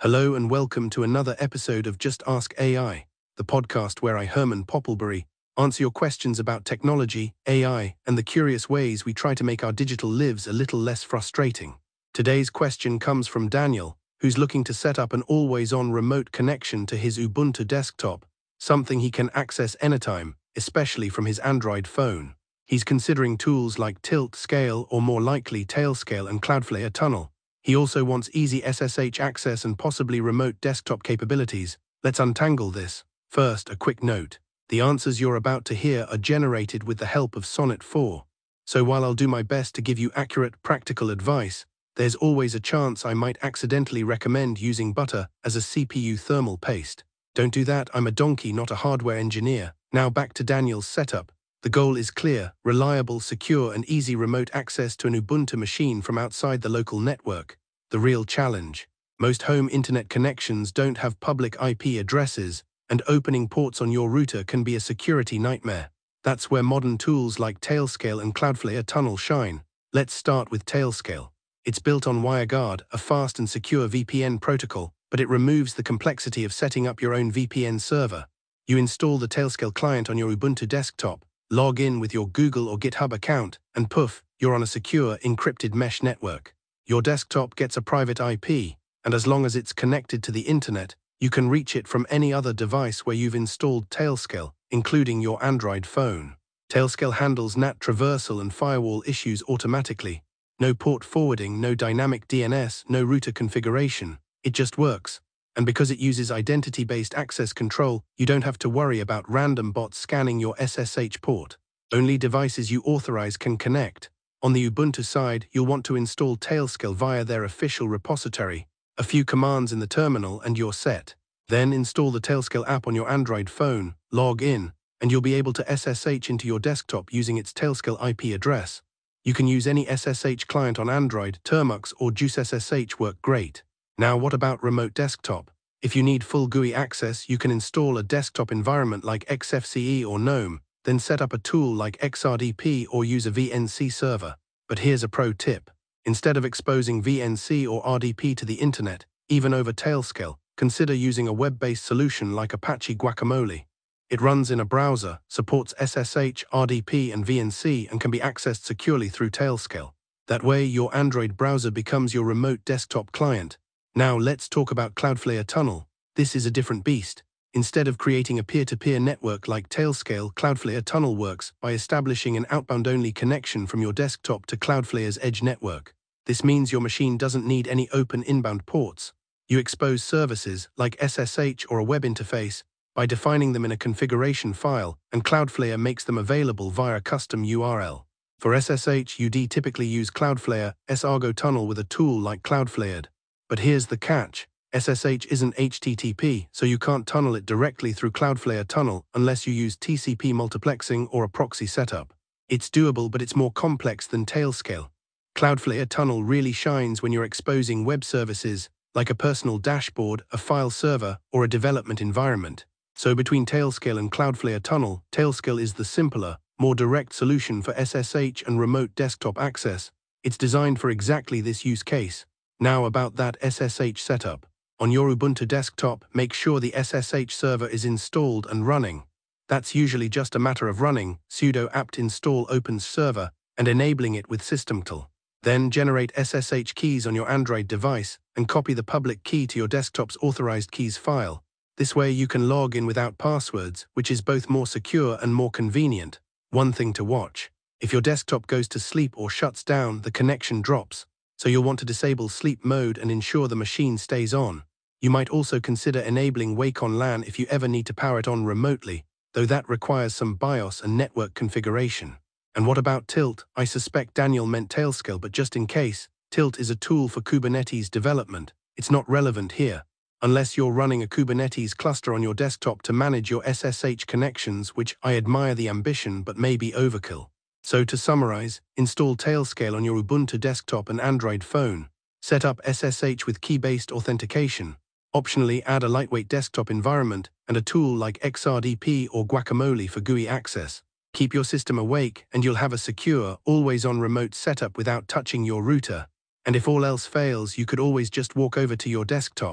Hello and welcome to another episode of Just Ask AI, the podcast where I, Herman Popplebury, answer your questions about technology, AI, and the curious ways we try to make our digital lives a little less frustrating. Today's question comes from Daniel, who's looking to set up an always-on remote connection to his Ubuntu desktop, something he can access anytime, especially from his Android phone. He's considering tools like Tilt, Scale, or more likely Tailscale and Cloudflare Tunnel. He also wants easy SSH access and possibly remote desktop capabilities. Let's untangle this. First, a quick note. The answers you're about to hear are generated with the help of Sonnet 4. So while I'll do my best to give you accurate, practical advice, there's always a chance I might accidentally recommend using butter as a CPU thermal paste. Don't do that, I'm a donkey, not a hardware engineer. Now back to Daniel's setup. The goal is clear: reliable, secure, and easy remote access to an Ubuntu machine from outside the local network. The real challenge: most home internet connections don't have public IP addresses, and opening ports on your router can be a security nightmare. That's where modern tools like Tailscale and Cloudflare Tunnel shine. Let's start with Tailscale. It's built on WireGuard, a fast and secure VPN protocol, but it removes the complexity of setting up your own VPN server. You install the Tailscale client on your Ubuntu desktop, log in with your Google or GitHub account, and poof, you're on a secure, encrypted mesh network. Your desktop gets a private IP, and as long as it's connected to the internet, you can reach it from any other device where you've installed Tailscale, including your Android phone. Tailscale handles NAT traversal and firewall issues automatically. No port forwarding, no dynamic DNS, no router configuration. It just works. And because it uses identity-based access control, you don't have to worry about random bots scanning your SSH port. Only devices you authorize can connect. On the Ubuntu side, you'll want to install Tailscale via their official repository. A few commands in the terminal and you're set. Then install the Tailscale app on your Android phone, log in, and you'll be able to SSH into your desktop using its Tailscale IP address. You can use any SSH client on Android, Termux or Juice SSH work great. Now what about remote desktop? If you need full GUI access, you can install a desktop environment like XFCE or GNOME, then set up a tool like XRDP or use a VNC server. But here's a pro tip. Instead of exposing VNC or RDP to the internet, even over Tailscale, consider using a web-based solution like Apache Guacamole. It runs in a browser, supports SSH, RDP, and VNC, and can be accessed securely through Tailscale. That way, your Android browser becomes your remote desktop client. Now let's talk about Cloudflare Tunnel. This is a different beast. Instead of creating a peer-to-peer network like Tailscale, Cloudflare Tunnel works by establishing an outbound-only connection from your desktop to Cloudflare's edge network. This means your machine doesn't need any open inbound ports. You expose services like SSH or a web interface by defining them in a configuration file, and Cloudflare makes them available via a custom URL. For SSH, you'd typically use Cloudflare Argo Tunnel with a tool like Cloudflared. But here's the catch. SSH isn't HTTP, so you can't tunnel it directly through Cloudflare Tunnel unless you use TCP multiplexing or a proxy setup. It's doable, but it's more complex than Tailscale. Cloudflare Tunnel really shines when you're exposing web services like a personal dashboard, a file server, or a development environment. So between Tailscale and Cloudflare Tunnel, Tailscale is the simpler, more direct solution for SSH and remote desktop access. It's designed for exactly this use case. Now about that SSH setup. On your Ubuntu desktop, make sure the SSH server is installed and running. That's usually just a matter of running sudo apt install opens server and enabling it with systemctl. Then generate SSH keys on your Android device and copy the public key to your desktop's authorized keys file. This way you can log in without passwords, which is both more secure and more convenient. One thing to watch: if your desktop goes to sleep or shuts down, the connection drops. So you'll want to disable sleep mode and ensure the machine stays on. You might also consider enabling Wake on LAN if you ever need to power it on remotely, though that requires some BIOS and network configuration. And what about Tilt? I suspect Daniel meant Tailscale, but just in case, Tilt is a tool for Kubernetes development. It's not relevant here, unless you're running a Kubernetes cluster on your desktop to manage your SSH connections, which I admire the ambition but may be overkill. So to summarize, install Tailscale on your Ubuntu desktop and Android phone. Set up SSH with key-based authentication. Optionally add a lightweight desktop environment and a tool like XRDP or Guacamole for GUI access. Keep your system awake and you'll have a secure, always-on remote setup without touching your router. And if all else fails, you could always just walk over to your desktop,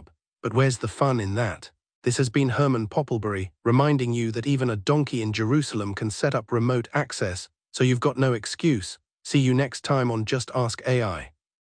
But where's the fun in that? This has been Herman Popplebury, reminding you that even a donkey in Jerusalem can set up remote access, so you've got no excuse. See you next time on Just Ask AI.